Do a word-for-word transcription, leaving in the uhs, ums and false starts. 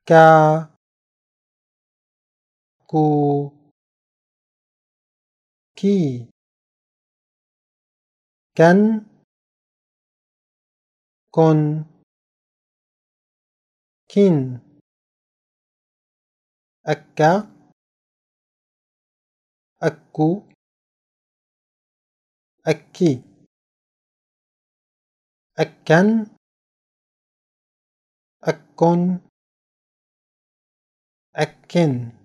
كا كو كي كن كن كن أكا أكو أكي أكن أكن أكن